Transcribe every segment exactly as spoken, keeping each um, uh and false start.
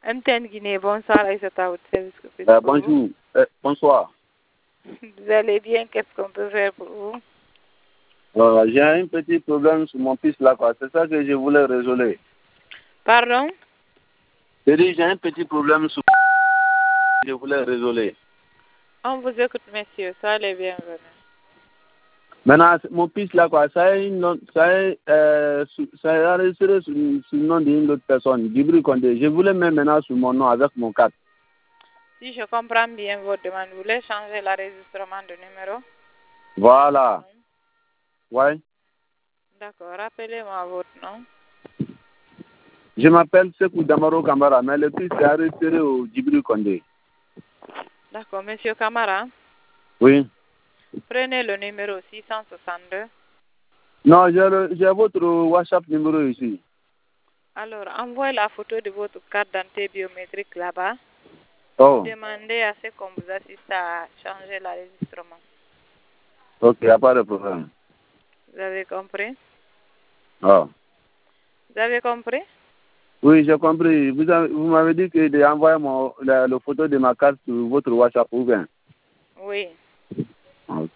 M T N Guinée, bonsoir Aïssata, votre service. Euh, bonjour, euh, bonsoir. Vous allez bien, qu'est-ce qu'on peut faire pour vous? Euh, j'ai un petit problème sur mon fils là, quoi. C'est ça que je voulais résoudre. Pardon? J'ai dit, j'ai un petit problème sur je voulais résoudre. On vous écoute, messieurs, soyez bienvenus. Maintenant, mon fils là, quoi, ça a une ça a, euh, ça a enregistré sur, sur le nom d'une autre personne, Djibril Condé. Je voulais mettre maintenant sur mon nom avec mon carte. Si je comprends bien votre demande, vous voulez changer l'enregistrement de numéro? Voilà. Ouais. D'accord, rappelez-moi votre nom. Je m'appelle Sekou Damaro Kamara, mais le fils est enregistré au Djibril Condé. D'accord, monsieur Camara. Oui. Prenez le numéro six cent soixante-deux. Non, j'ai votre WhatsApp numéro ici. Alors, envoyez la photo de votre carte d'identité biométrique là-bas. Oh. Demandez à ce qu'on vous assiste à changer l'enregistrement. Ok, il n'y a pas de problème. Vous avez compris? Oh. Vous avez compris? Oui, j'ai compris. Vous, vous m'avez dit que d'envoyer mon la, la photo de ma carte sur votre WhatsApp ou bien? Oui. Ok.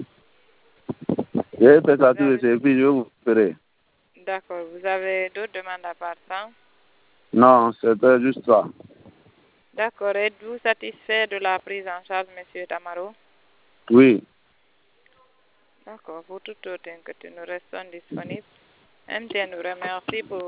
J'ai fait ça tout et puis je vais vous faire. D'accord. Vous avez d'autres demandes à part ça? Non, c'était juste ça. D'accord. Êtes-vous satisfait de la prise en charge, monsieur Damaro? Oui. D'accord. Pour toute autre inquiétude, nous restons disponibles. M T N nous remercie pour